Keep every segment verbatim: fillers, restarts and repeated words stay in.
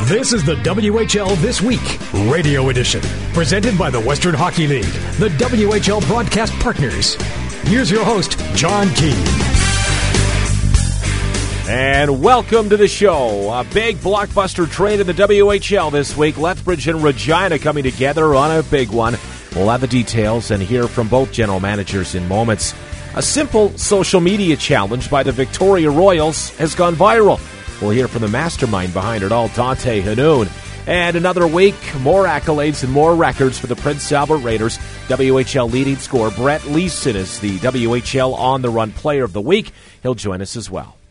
This is the W H L This Week Radio Edition, presented by the Western Hockey League, the W H L broadcast partners. Here's your host, John Keane. And welcome to the show. A big blockbuster trade in the W H L this week. Lethbridge and Regina coming together on a big one. We'll have the details and hear from both general managers in moments. A simple social media challenge by the Victoria Royals has gone viral. We'll hear from the mastermind behind it all, Dante Hanoun. And another week, more accolades and more records for the Prince Albert Raiders. W H L leading scorer Brett Leeson is the W H L On the Run Player of the Week. He'll join us as well.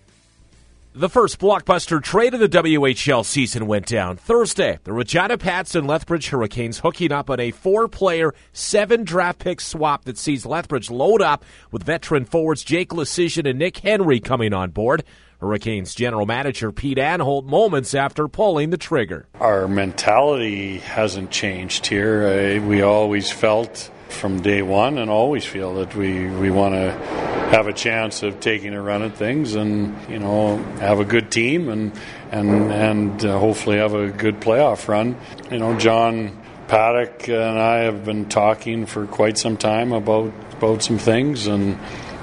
The first blockbuster trade of the W H L season went down Thursday. The Regina Pats and Lethbridge Hurricanes hooking up on a four-player, seven-draft-pick swap that sees Lethbridge load up with veteran forwards Jake Leschyshyn and Nick Henry coming on board. Hurricanes general manager Pete Anholt moments after pulling the trigger. Our mentality hasn't changed here. Uh, we always felt from day one and always feel that we, we want to have a chance of taking a run at things and, you know, have a good team and and and uh, hopefully have a good playoff run. You know, John Paddock and I have been talking for quite some time about about some things, and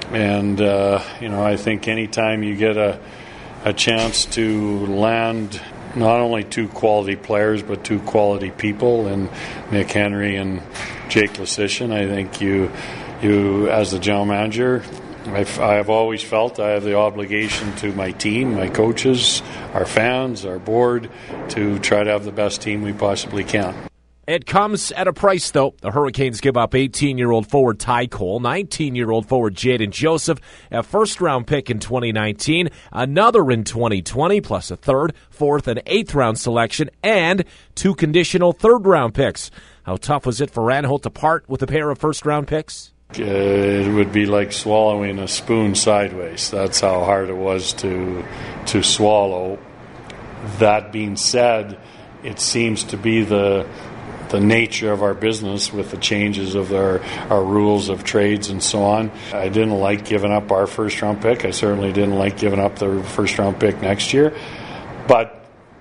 and uh, you know, I think anytime you get a a chance to land not only two quality players but two quality people, and Nick Henry and Jake Leschyshyn, I think you you as the general manager, I've, I have always felt I have the obligation to my team, my coaches, our fans, our board, to try to have the best team we possibly can. It comes at a price, though. The Hurricanes give up eighteen-year-old forward Ty Cole, nineteen-year-old forward Jaden Joseph, a first-round pick in twenty nineteen, another in twenty twenty, plus a third, fourth, and eighth-round selection, and two conditional third-round picks. How tough was it for Anholt to part with a pair of first-round picks? Uh, it would be like swallowing a spoon sideways. That's how hard it was to to swallow. That being said, it seems to be the the nature of our business with the changes of our, our rules of trades and so on. I didn't like giving up our first round pick. I certainly didn't like giving up the first round pick next year. But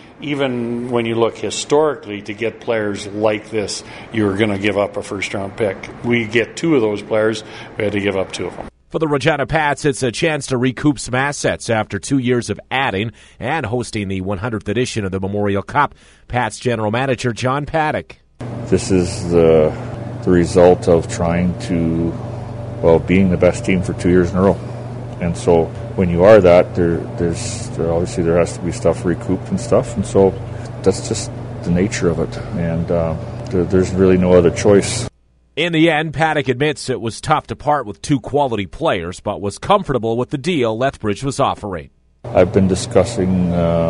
even when you look historically, to get players like this, you're going to give up a first round pick. We get two of those players, we had to give up two of them. For the Regina Pats, it's a chance to recoup some assets after two years of adding and hosting the one hundredth edition of the Memorial Cup. Pats general manager John Paddock. This is the, the result of trying to, well, being the best team for two years in a row. And so when you are that, there, there's there obviously there has to be stuff recouped and stuff. And so that's just the nature of it. And uh, there, there's really no other choice. In the end, Paddock admits it was tough to part with two quality players, but was comfortable with the deal Lethbridge was offering. I've been discussing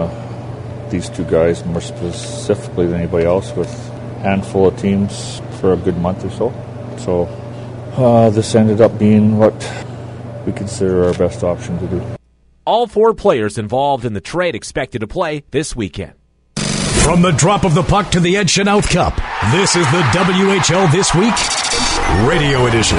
uh, these two guys more specifically than anybody else with handful of teams for a good month or so. So uh, this ended up being what we consider our best option to do. All four players involved in the trade expected to play this weekend. From the drop of the puck to the Ed Chenault Cup, this is the W H L This Week Radio Edition.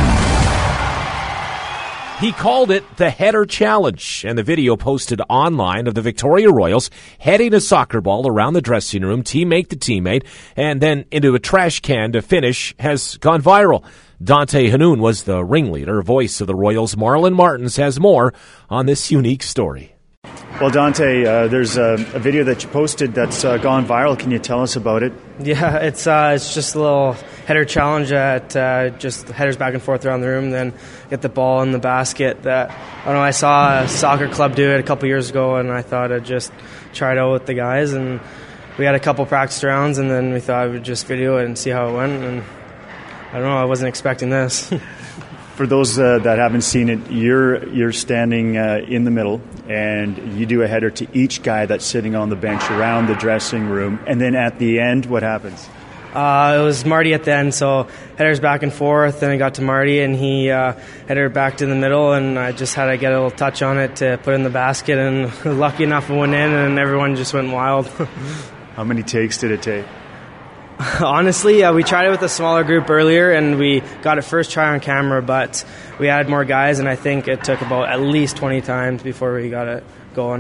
He called it the Header Challenge, and the video posted online of the Victoria Royals heading a soccer ball around the dressing room, teammate to teammate, and then into a trash can to finish has gone viral. Dante Hanoun was the ringleader. Voice of the Royals, Marlon Martins, has more on this unique story. Well, Dante, uh, there's a, a video that you posted that's uh, gone viral. Can you tell us about it? Yeah, it's uh, it's just a little header challenge at uh, just headers back and forth around the room, then get the ball in the basket. That I don't know. I saw a soccer club do it a couple years ago, and I thought I'd just try it out with the guys. And we had a couple practice rounds, and then we thought we'd just video it and see how it went. And I don't know. I wasn't expecting this. For those uh, that haven't seen it, you're you're standing uh, in the middle, and you do a header to each guy that's sitting on the bench around the dressing room. And then at the end, what happens? Uh, it was Marty at the end, so headers back and forth. Then I got to Marty, and he uh, headed back to the middle, and I just had to get a little touch on it to put in the basket. And lucky enough, it went in, and everyone just went wild. How many takes did it take? Honestly, uh, we tried it with a smaller group earlier, and we got it first try on camera, but we had more guys, and I think it took about at least twenty times before we got it going.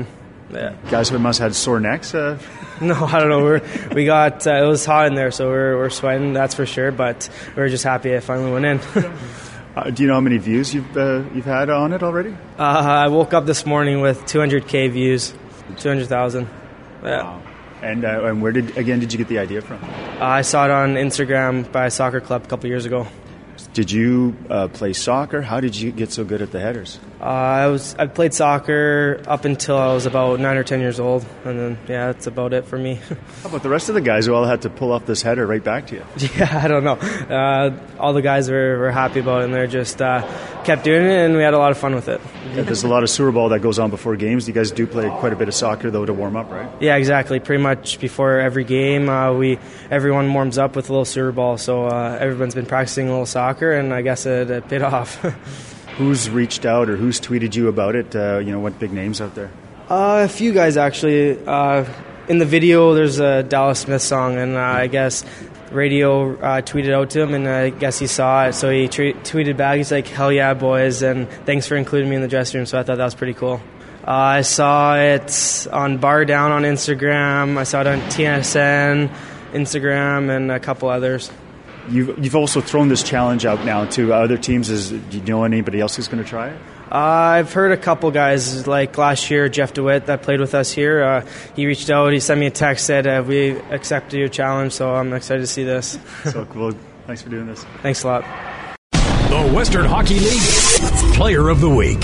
Yeah. Guys must have had sore necks. Uh... No, I don't know. We're, we got uh, it was hot in there, so we're we're sweating. That's for sure. But we're just happy it finally went in. uh, do you know how many views you've uh, you've had on it already? Uh, I woke up this morning with two hundred K views, two hundred thousand. Yeah. Wow. And uh, and where did again did you get the idea from? Uh, I saw it on Instagram by a soccer club a couple years ago. Did you uh, play soccer? How did you get so good at the headers? Uh, I was I played soccer up until I was about nine or ten years old, and then yeah, that's about it for me. How about the rest of the guys who all had to pull off this header right back to you? Yeah, I don't know. Uh, all the guys were, were happy about it, and they just uh, kept doing it, and we had a lot of fun with it. Yeah, there's a lot of sewer ball that goes on before games. You guys do play quite a bit of soccer though to warm up, right? Yeah, exactly. Pretty much before every game, uh, we everyone warms up with a little sewer ball. So uh, everyone's been practicing a little soccer, and I guess it, it paid off. Who's reached out or who's tweeted you about it? Uh, you know, what big names out there? Uh, a few guys, actually. Uh, in the video, there's a Dallas Smith song, and uh, I guess radio uh, tweeted out to him, and I guess he saw it. So he tre- tweeted back, he's like, hell yeah, boys, and thanks for including me in the dressing room. So I thought that was pretty cool. Uh, I saw it on Bar Down on Instagram. I saw it on T S N, Instagram, and a couple others. You've, you've also thrown this challenge out now to other teams. Is, do you know anybody else who's going to try it? Uh, I've heard a couple guys, like last year, Jeff DeWitt, that played with us here. Uh, he reached out, he sent me a text, said, uh, we accepted your challenge, so I'm excited to see this. So cool. Thanks for doing this. Thanks a lot. The Western Hockey League Player of the Week.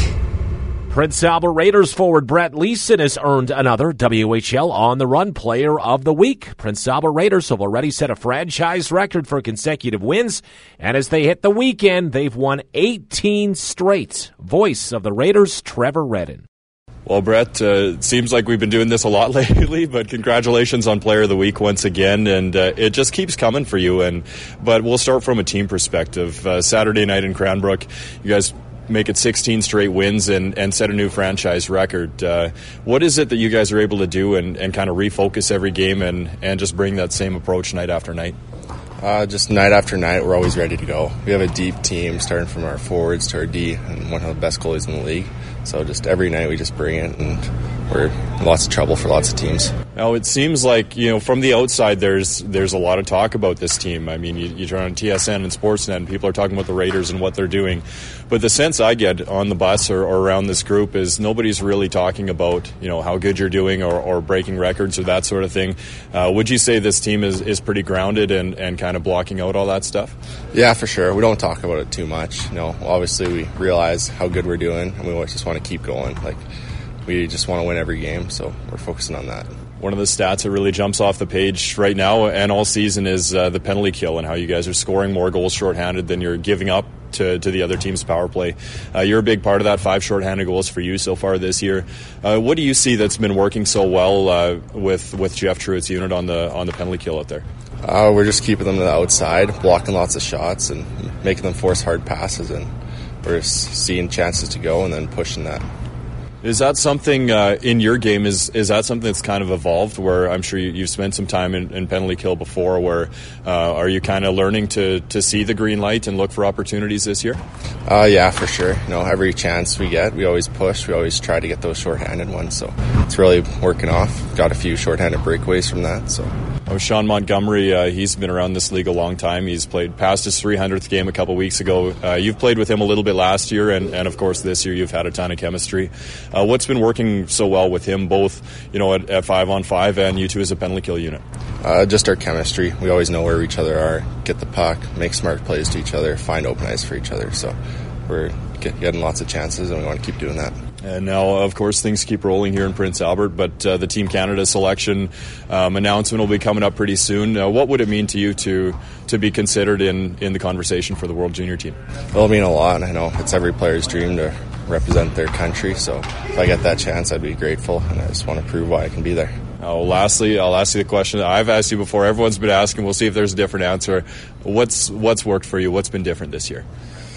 Prince Albert Raiders forward Brett Leeson has earned another W H L On the Run Player of the Week. Prince Albert Raiders have already set a franchise record for consecutive wins, and as they hit the weekend, they've won eighteen straight. Voice of the Raiders, Trevor Redden. Well, Brett, uh, it seems like we've been doing this a lot lately, but congratulations on Player of the Week once again, and uh, it just keeps coming for you. And but we'll start from a team perspective. Uh, Saturday night in Cranbrook, you guys make it sixteen straight wins and, and set a new franchise record. Uh, what is it that you guys are able to do and, and kind of refocus every game and, and just bring that same approach night after night? Uh, just night after night, we're always ready to go. We have a deep team, starting from our forwards to our D, and one of the best goalies in the league. So just every night we just bring it, and we're in lots of trouble for lots of teams. Now, it seems like, you know, from the outside, there's there's a lot of talk about this team. I mean, you, you turn on T S N and Sportsnet, and people are talking about the Raiders and what they're doing. But the sense I get on the bus or, or around this group is nobody's really talking about, you know, how good you're doing or, or breaking records or that sort of thing. Uh, would you say this team is, is pretty grounded and, and kind of blocking out all that stuff? Yeah, for sure. We don't talk about it too much. You know, obviously we realize how good we're doing, and we just want to keep going. Like, we just want to win every game, so we're focusing on that. One of the stats that really jumps off the page right now and all season is uh, the penalty kill and how you guys are scoring more goals shorthanded than you're giving up to, to the other team's power play. Uh, you're a big part of that, five shorthanded goals for you so far this year. Uh, what do you see that's been working so well uh, with, with Jeff Truitt's unit on the on the penalty kill out there? Uh, we're just keeping them to the outside, blocking lots of shots and making them force hard passes, and we're seeing chances to go and then pushing that. Is that something uh, in your game, is is that something that's kind of evolved, where I'm sure you, you've spent some time in, in penalty kill before, where uh, are you kind of learning to, to see the green light and look for opportunities this year? Uh, yeah, for sure. You know, every chance we get, we always push. We always try to get those shorthanded ones, so it's really working off. Got a few shorthanded breakaways from that, so... Oh, Sean Montgomery, uh, he's been around this league a long time. He's played past his three hundredth game a couple weeks ago. Uh, you've played with him a little bit last year, and, and of course this year you've had a ton of chemistry. Uh, what's been working so well with him, both you know at, at five on five and you two as a penalty kill unit? Uh, just our chemistry. We always know where each other are, get the puck, make smart plays to each other, find open ice for each other. So we're get, getting lots of chances, and we want to keep doing that. And now, of course, things keep rolling here in Prince Albert, but uh, the Team Canada selection um, announcement will be coming up pretty soon. Uh, what would it mean to you to to be considered in, in the conversation for the World Junior Team? It'll mean a lot. I know it's every player's dream to represent their country, so if I get that chance, I'd be grateful, and I just want to prove why I can be there. Oh, lastly, I'll ask you the question that I've asked you before. Everyone's been asking. We'll see if there's a different answer. What's what's worked for you? What's been different this year?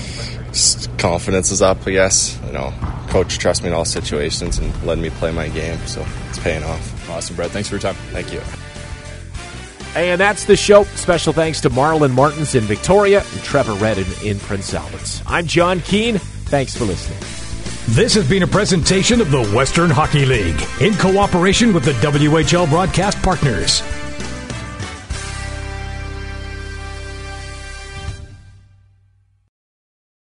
Just confidence is up, I guess. You know, coach trusts me in all situations and letting me play my game, so it's paying off. Awesome, Brett. Thanks for your time. Thank you. And that's the show. Special thanks to Marlon Martins in Victoria and Trevor Redden in Prince Albert. I'm John Keane. Thanks for listening. This has been a presentation of the Western Hockey League in cooperation with the W H L broadcast partners.